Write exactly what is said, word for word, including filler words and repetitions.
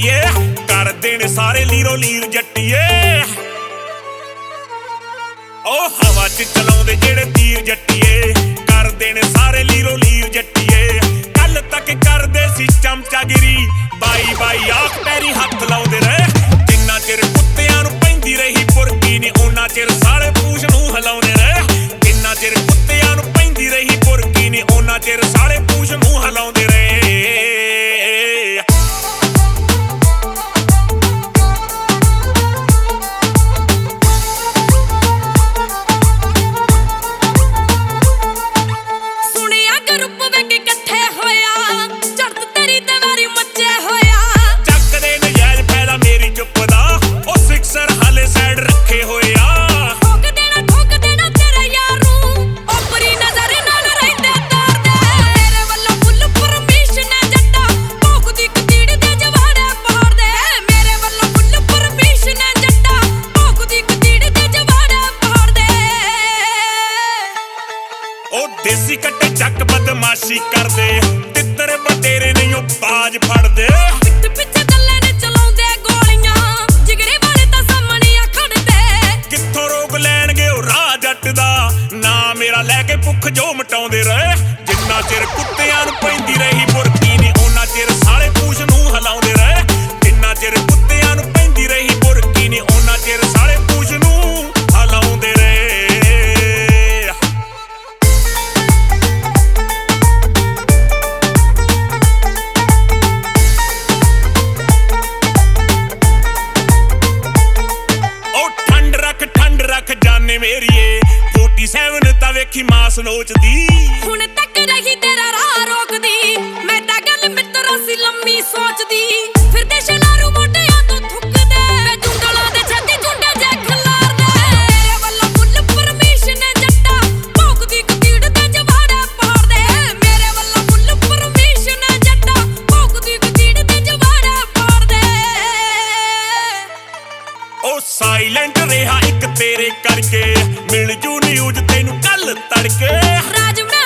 ਜੱਟੀਏ ਕਰਦੇ ਨੇ ਸਾਰੇ ਲੀਰੋ ਲੀਰ ਜੱਟੀਏ ਉਹ ਹਵਾ ਚ ਚਲਾਉਂਦੇ ਜਿਹੜੇ ਤੀਰ ਜੱਟੀਏ ਕਰਦੇ ਨੇ ਸਾਰੇ ਲੀਰੋ ਲੀਰ ਜੱਟੀਏ ਕੱਲ ਤੱਕ ਕਰਦੇ ਸੀ ਚਮਚਾਗਿਰੀ ਬਾਈ ਬਾਈ ਆਖ ਪੈਰੀ ਹੱਥ ਲਾਉਂਦੇ ਰਹੇ ਜਿੰਨਾ ਚਿਰ ਕੁੱਤਿਆਂ ਨੂੰ ਪੈਂਦੀ ਰਹੀ ਪੁਰਕੀ ਨੇ ਉਹਨਾਂ ਚਿਰ ਸਾਲੇ ਪੂਛ ਨੂੰ ਹਿਲਾਉਂਦੇ ਰਹੇ ਜਿੰਨਾ ਚਿਰ ਕੁੱਤਿਆਂ ਨੂੰ ਪੈਂਦੀ ਰਹੀ ਪੁਰਕੀ ਨੇ ਉਹਨਾਂ ਚਿਰ ਸਾਲੇ ਪੂਛ ਨੂੰ ਹਿਲਾਉਂਦੇ ਰਹੇ ਦੇਸੀ ਕੱਟੇ ਚੱਕ ਬਦਮਾਸ਼ੀ ਕਰਦੇ ਤਿੱਤਰ ਬਤੇਰੇ ਨਹੀਂ ਉਹ ਬਾਜ ਫੜਦੇ ਪਿੱਠ ਪਿੱਛੇ ਗੱਲੇ ਨੇ ਚਲਾਉਂਦੇ ਗੋਲੀਆਂ ਜਿਗਰੇ ਵਾਲੇ ਤਾਂ ਸਾਹਮਣੇ ਆ ਖੜਦੇ ਕਿੱਥੋਂ ਰੋਕ ਲੈਣਗੇ ਉਹ ਰਾਹ ਜੱਟ ਦਾ ਨਾ ਮੇਰਾ ਲੈ ਕੇ ਭੁੱਖ ਜੋ ਮਟਾਉਂਦੇ ਰਹੇ ਜਿੰਨਾ ਚਿਰ ਕੁੱਤਿਆਂ ਨੂੰ ਪੈਂਦੀ ਰਹੀ ਬੁਰਕੀ ਨੇ ਉਹਨਾਂ ਚਿਰ ਸਾਲੇ ਪੂਛ ਨੂੰ ਹਿਲਾਉਂਦੇ ਰਹੇ ਜਿੰਨਾ ਚਿਰ ਕੁੱਤਿਆਂ ਨੂੰ ਪੈਂਦੀ ਰਹੀ ਬੁਰਕੀ ਨੇ ਉਹਨਾਂ ਚਿਰ ਸਾਲੇ ਪੂਛ ਨੂੰ ਹਿਲਾਉਂਦੇ ਰਹੇ ਮੇਰੀਏ ਸੈਂਤਾਲੀ ਤਾਂ ਵੇਖੀ ਮਾਸ ਨੋਚਦੀ ਹੁਣ ਤੱਕ ਰਹੀ ਤੇਰਾ ਰਾਹ ਰੋਕਦੀ ਮੈਂ ਤਾਂ ਗੱਲ ਮਿੱਤਰਾਂ ਸੀ ਲੰਮੀ ਸੋਚਦੀ ਫਿਰਦੇ ਸ਼ਲਾਰੂ ਮੋਢਿਆਂ ਤੋਂ ਥੁੱਕਦੇ ਮੈਂ ਜੁੰਗਲਾਂ ਦੇ ਛੱਤੀ ਝੁੰਡੇ ਜੇ ਖਿਲਾਰਦੇ ਮੇਰੇ ਵੱਲੋਂ ਫੁੱਲ ਪਰਮਿਸ਼ਨ ਜੱਟਾ ਭੌਂਕਦੀ ਕਤੀੜ ਤੇ ਜਵਾੜੇ ਪਾੜਦੇ ਮੇਰੇ ਵੱਲੋਂ ਫੁੱਲ ਪਰਮਿਸ਼ਨ ਜੱਟਾ ਭੌਂਕਦੀ ਕਤੀੜ ਤੇ ਜਵਾੜੇ ਪਾੜਦੇ ਉਹ ਸਾਇਲੈਂਟ ਰਿਹਾ ਇੱਕ ਤੇਰੇ ਕਰਕੇ ਮਿਲ ਜੂ ਨਿਊਜ਼ ਤੈਨੂੰ ਕੱਲ ਤੜਕੇ ਰਾਜ